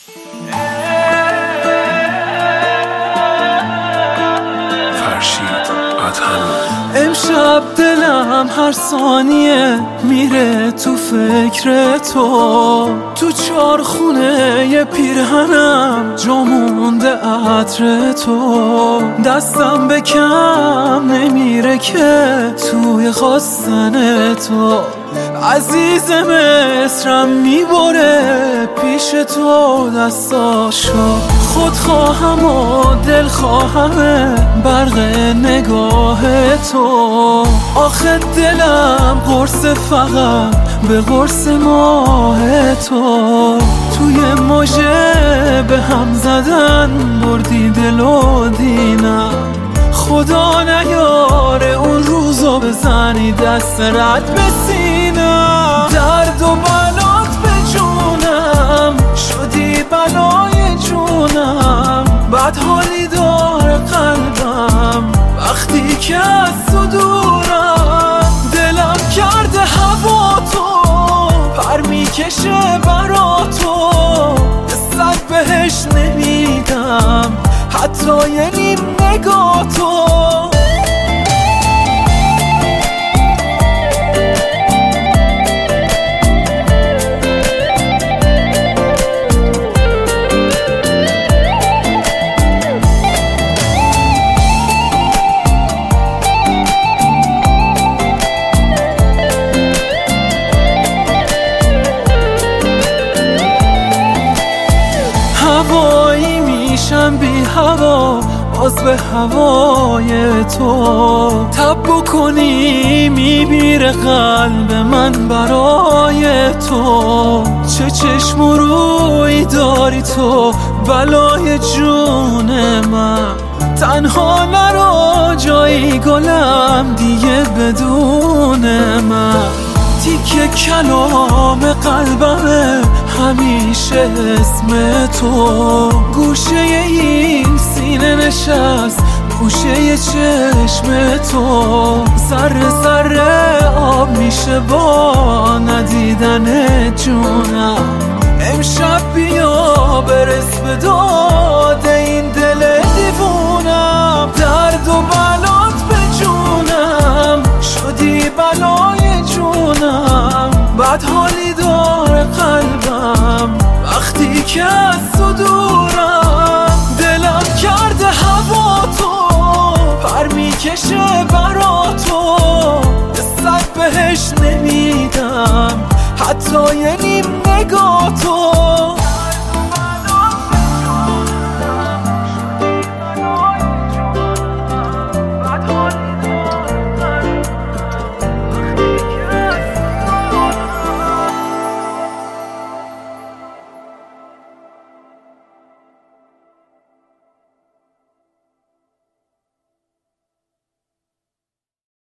امشب دلم هر ثانیه میره تو فکر تو چارخونه ی پیرهنم جا مونده عطر تو، دستم به کم نمیره که توی خواستن تو، عزیز مصرم میبره پیش تو دستاشو، خودخواهم و دلخواهم برق نگاه تو، آخه دلم قرص فقط به قرص ماه تو، توی موجه به هم زدن بردی دل و دینم، خدا نیاره اون روزو بزنی دست رد به سینم، درد و بلات به جونم شدی بلای جونم، بد حالی داره قلبم وقتی که از تو دورم، دلم کرده هوا تو پر میکشه برا تو، صد بهش نمیدم حتی یه نیم نگاه تو. هوایی میشم بی هوا باز به هوای تو، تب بکنی میمیره قلب من برای تو، چه چشم و روی داری تو بلای جون من، تنها نرو جایی گلم دیگه بدون من، تیکه کلام قلبمه همیشه اسم تو، گوشه این سینه نشست گوشه چشم تو، ذره ذره آب میشه با ندیدن جونم، امشب بیا برس به داد این دل دیوونم، درد و بلات به جونم شدی بلای جونم، بد حالی داره قلبم وقتی که از تو دورم، دلم کرده هوا تو پر میکشه برا تو، صد بهش نمیدم حتی یه نیم نگاه